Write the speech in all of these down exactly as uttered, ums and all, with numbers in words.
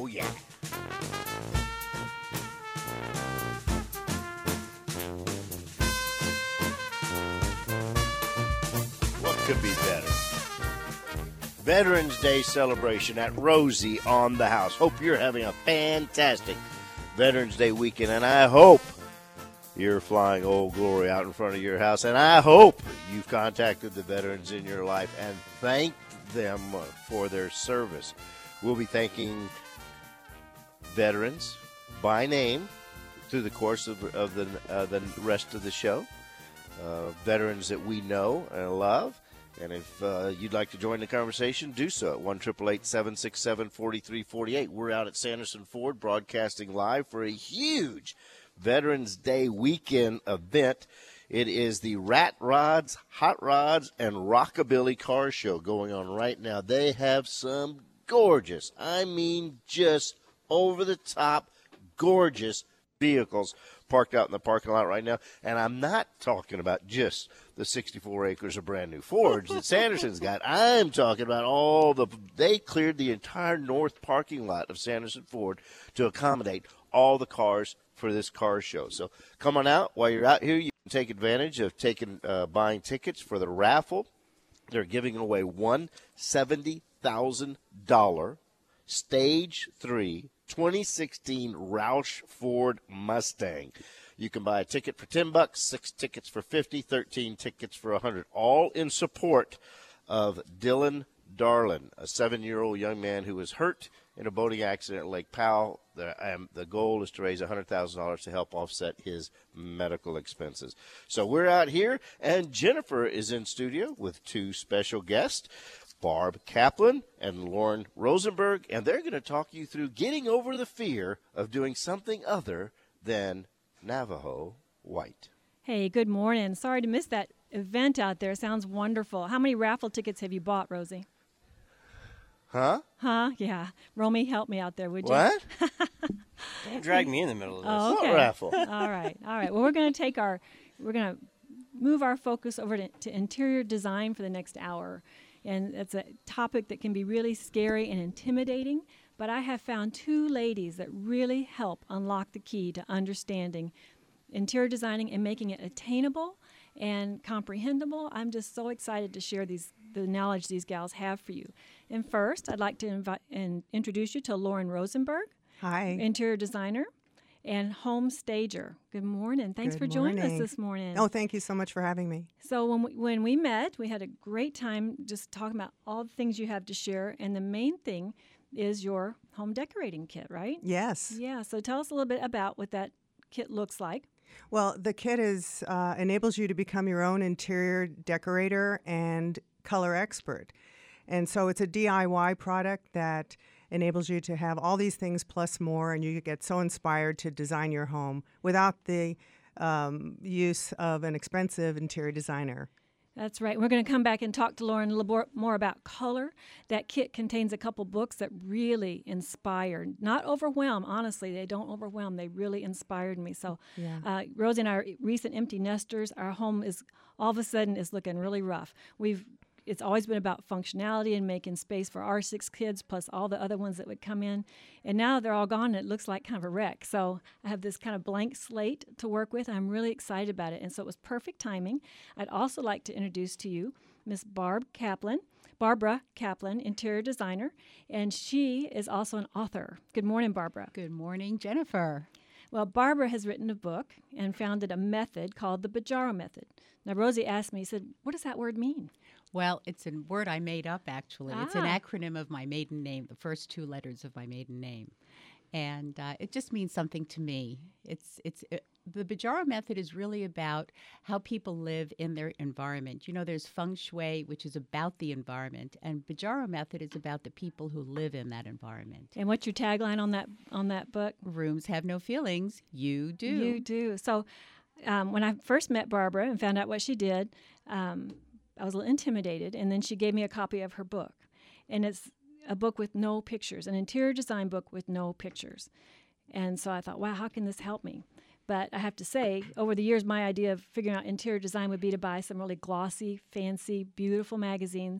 Oh, yeah. What could be better? Veterans Day celebration at Rosie on the House. Hope you're having a fantastic Veterans Day weekend, and I hope you're flying Old Glory out in front of your house, and I hope you've contacted the veterans in your life and thanked them for their service. We'll be thanking veterans by name through the course of, of the, uh, the rest of the show, uh, veterans that we know and love. And if uh, you'd like to join the conversation, do so at one eight eight eight, seven six seven, four three four eight. We're out at Sanderson Ford broadcasting live for a huge Veterans Day weekend event. It is the Rat Rods, Hot Rods, and Rockabilly Car Show going on right now. They have some gorgeous, I mean just over-the-top gorgeous vehicles parked out in the parking lot right now. And I'm not talking about just the sixty-four acres of brand new Fords that Sanderson's got. I'm talking about all the, they cleared the entire north parking lot of Sanderson Ford to accommodate all the cars for this car show. So come on out. While you're out here, you can take advantage of taking uh, buying tickets for the raffle. They're giving away one seventy thousand dollars Stage three twenty sixteen Roush Ford Mustang. You can buy a ticket for ten bucks, six tickets for fifty, thirteen tickets for one hundred, all in support of Dylan Darlin, a seven-year-old young man who was hurt in a boating accident at Lake Powell. The, um, the goal is to raise one hundred thousand dollars to help offset his medical expenses. So we're out here, and Jennifer is in studio with two special guests, Barb Kaplan and Lauren Rosenberg, and they're going to talk you through getting over the fear of doing something other than Navajo white. Hey, good morning. Sorry to miss that event out there. Sounds wonderful. How many raffle tickets have you bought, Rosie? Huh? Huh? Yeah. Romy, help me out there, would you? What? Don't drag me in the middle of this. Oh, okay. What raffle? All right. All right. Well, we're going to take our, we're going to move our focus over to, to interior design for the next hour. And it's a topic that can be really scary and intimidating, but I have found two ladies that really help unlock the key to understanding interior designing and making it attainable and comprehensible. I'm just so excited to share these the knowledge these gals have for you. And first, I'd like to invite and introduce you to Lauren Rosenberg. Hi. Interior designer and home stager. Good morning. Thanks Good for joining morning. us this morning. Oh, thank you so much for having me. So when we, when we met, we had a great time just talking about all the things you have to share. And the main thing is your home decorating kit, right? Yes. Yeah. So tell us a little bit about what that kit looks like. Well, the kit is uh, enables you to become your own interior decorator and color expert. And so it's a D I Y product that enables you to have all these things plus more, and you get so inspired to design your home without the um, use of an expensive interior designer. That's right. We're going to come back and talk to Lauren a little more about color. That kit contains a couple books that really inspire, not overwhelm. Honestly, they don't overwhelm. They really inspired me. So Yeah. uh, Rosie and I are recent empty nesters. Our home is all of a sudden is looking really rough. We've It's always been about functionality and making space for our six kids plus all the other ones that would come in. And now they're all gone and it looks like kind of a wreck. So I have this kind of blank slate to work with. I'm really excited about it. And so it was perfect timing. I'd also like to introduce to you Miss Barb Kaplan, Barbara Kaplan, interior designer, and she is also an author. Good morning, Barbara. Good morning, Jennifer. Well, Barbara has written a book and founded a method called the Bajaro Method. Now, Rosie asked me, he said, what does that word mean? Well, it's a word I made up, actually. Ah. It's an acronym of my maiden name, the first two letters of my maiden name. And uh, it just means something to me. It's it's it, the Bajaro method is really about how people live in their environment. You know, there's feng shui, which is about the environment, and Bajaro method is about the people who live in that environment. And what's your tagline on that on that book? Rooms have no feelings. You do. You do. So um, when I first met Barbara and found out what she did, um, I was a little intimidated, and then she gave me a copy of her book. And it's a book with no pictures, an interior design book with no pictures. And so I thought, wow, how can this help me? But I have to say, over the years, my idea of figuring out interior design would be to buy some really glossy, fancy, beautiful magazines,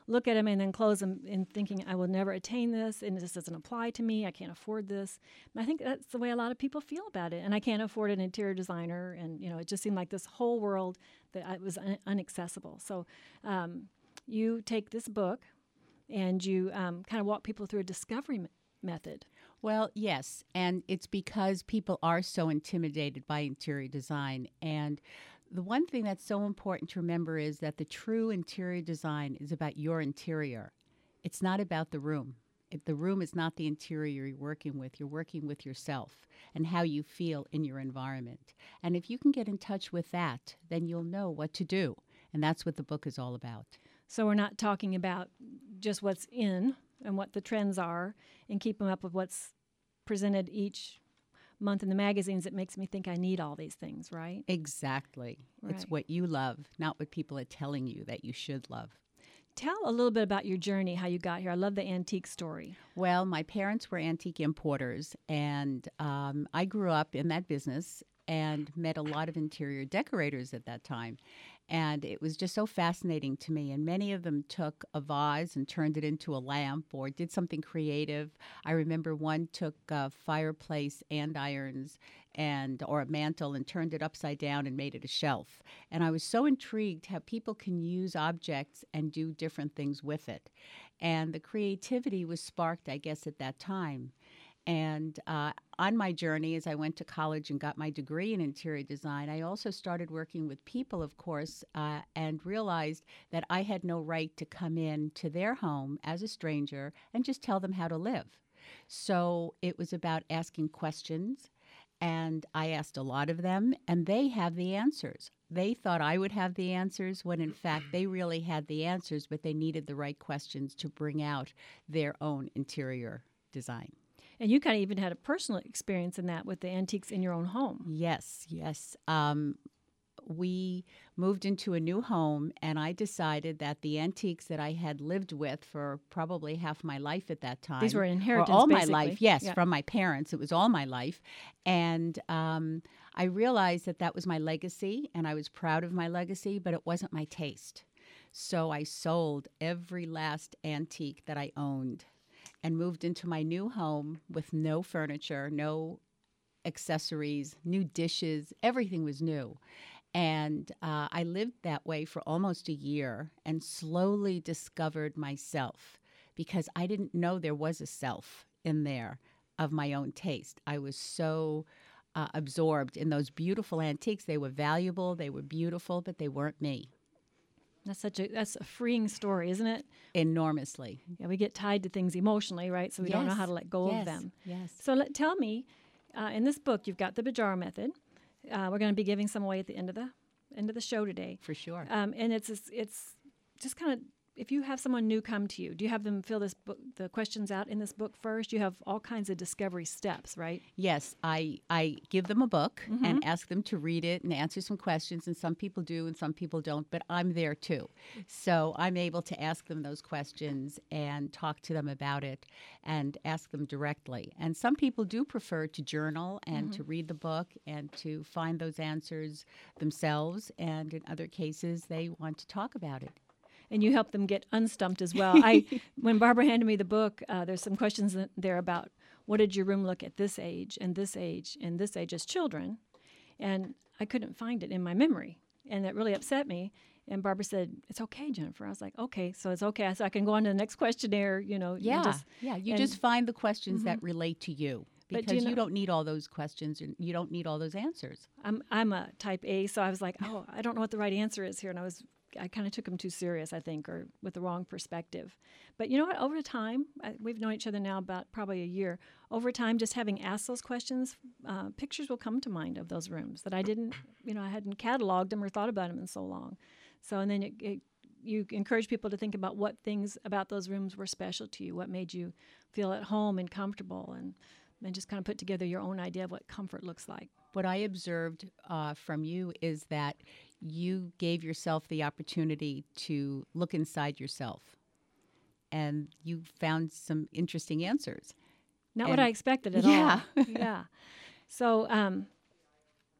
look at them and then close them and thinking, I will never attain this, and this doesn't apply to me. I can't afford this. And I think that's the way a lot of people feel about it. And I can't afford an interior designer. And, you know, it just seemed like this whole world that I, was un- inaccessible. So um, you take this book and you um, kind of walk people through a discovery me- method. Well, yes, and it's because people are so intimidated by interior design. And the one thing that's so important to remember is that the true interior design is about your interior. It's not about the room. It, the room is not the interior you're working with. You're working with yourself and how you feel in your environment. And if you can get in touch with that, then you'll know what to do. And that's what the book is all about. So we're not talking about just what's in and what the trends are and keeping up with what's presented each month in the magazines. It makes me think I need all these things, right? Exactly. Right. It's what you love, not what people are telling you that you should love. Tell a little bit about your journey, how you got here. I love the antique story. Well, my parents were antique importers, and um, I grew up in that business and met a lot of interior decorators at that time. And it was just so fascinating to me. And many of them took a vase and turned it into a lamp or did something creative. I remember one took a fireplace andirons and or a mantle and turned it upside down and made it a shelf. And I was so intrigued how people can use objects and do different things with it. And the creativity was sparked, I guess, at that time. And uh, on my journey, as I went to college and got my degree in interior design, I also started working with people, of course, uh, and realized that I had no right to come in to their home as a stranger and just tell them how to live. So it was about asking questions, and I asked a lot of them, and they have the answers. They thought I would have the answers when, in fact, they really had the answers, but they needed the right questions to bring out their own interior design. And you kind of even had a personal experience in that with the antiques in your own home. Yes, yes. Um, we moved into a new home, and I decided that the antiques that I had lived with for probably half my life at that time. These were an inheritance, all basically. my life, yes, Yeah. from my parents. It was all my life. And um, I realized that that was my legacy, and I was proud of my legacy, but it wasn't my taste. So I sold every last antique that I owned and moved into my new home with no furniture, no accessories, new dishes. Everything was new. And uh, I lived that way for almost a year and slowly discovered myself because I didn't know there was a self in there of my own taste. I was so uh, absorbed in those beautiful antiques. They were valuable, they were beautiful, but they weren't me. That's such a that's a freeing story, isn't it? Enormously. Yeah, we get tied to things emotionally, right? So we don't know Yes, how to let go yes, of them. Yes. So let, tell me, uh, in this book, you've got the Bajara method. Uh, we're going to be giving some away at the end of the end of the show today. For sure. Um, and it's it's just kind of, if you have someone new come to you, do you have them fill this book, the questions out in this book first? You have all kinds of discovery steps, right? Yes, I, I give them a book Mm-hmm. and ask them to read it and answer some questions, and some people do and some people don't, but I'm there too. So I'm able to ask them those questions and talk to them about it and ask them directly. And some people do prefer to journal and Mm-hmm. to read the book and to find those answers themselves, and in other cases, they want to talk about it. And you help them get unstumped as well. I, when Barbara handed me the book, uh, there's some questions in there about what did your room look at this age and this age and this age as children, and I couldn't find it in my memory, and it really upset me. And Barbara said, "It's okay, Jennifer." I was like, "Okay, so it's okay, so I can go on to the next questionnaire." You know, Yeah, and just, yeah. You and- just find the questions that relate to you. But Because do you you, know- don't need all those questions and you don't need all those answers. I'm I'm a type A, so I was like, "Oh, I don't know what the right answer is here," and I was. I kind of took them too serious, I think, or with the wrong perspective. But you know what? Over time, I, we've known each other now about probably a year. Over time, just having asked those questions, uh, pictures will come to mind of those rooms that I didn't, you know, I hadn't cataloged them or thought about them in so long. So, and then it, it, you encourage people to think about what things about those rooms were special to you, what made you feel at home and comfortable, and and just kind of put together your own idea of what comfort looks like. What I observed uh, from you is that you gave yourself the opportunity to look inside yourself, and you found some interesting answers. Not And- what I expected at Yeah. all. Yeah. So, um,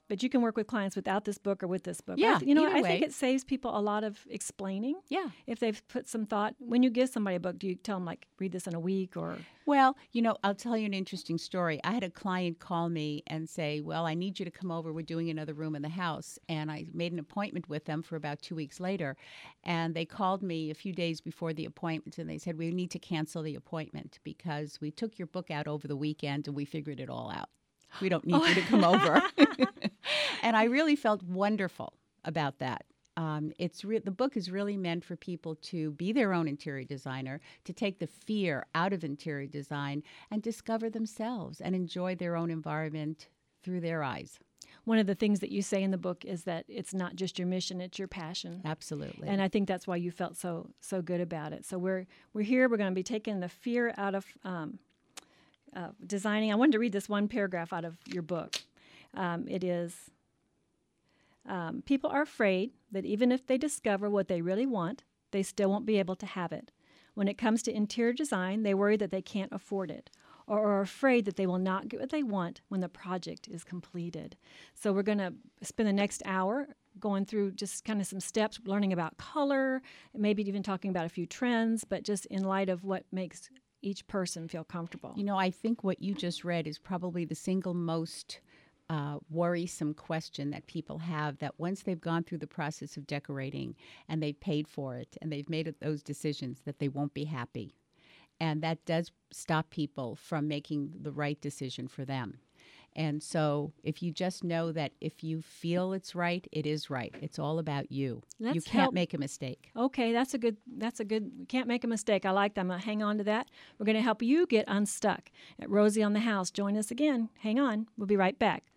but you can work with clients without this book or with this book. Yeah, I th- you know, either I way. think it saves people a lot of explaining. Yeah. If they've put some thought. When you give somebody a book, do you tell them, like, read this in a week or? Well, you know, I'll tell you an interesting story. I had a client call me and say, well, I need you to come over. We're doing another room in the house. And I made an appointment with them for about two weeks later. And they called me a few days before the appointment, and they said, we need to cancel the appointment because we took your book out over the weekend and we figured it all out. We don't need you to come over. And I really felt wonderful about that. Um, it's re- the book is really meant for people to be their own interior designer, to take the fear out of interior design and discover themselves and enjoy their own environment through their eyes. One of the things that you say in the book is that it's not just your mission, it's your passion. Absolutely. And I think that's why you felt so so good about it. So we're we're here. We're going to be taking the fear out of um, uh, designing. I wanted to read this one paragraph out of your book. Um, it is, um, people are afraid that even if they discover what they really want, they still won't be able to have it. When it comes to interior design, they worry that they can't afford it, or are afraid that they will not get what they want when the project is completed. So we're going to spend the next hour going through just kind of some steps, learning about color, maybe even talking about a few trends, but just in light of what makes each person feel comfortable. You know, I think what you just read is probably the single most uh, worrisome question that people have, that once they've gone through the process of decorating and they've paid for it and they've made those decisions, that they won't be happy. And that does stop people from making the right decision for them. And so if you just know that if you feel it's right, it is right. It's all about you. Let's you can't help- make a mistake. Okay, that's a good, that's a good, we can't make a mistake. I like that. I'm going to hang on to that. We're going to help you get unstuck at Rosie on the House. Join us again. Hang on. We'll be right back.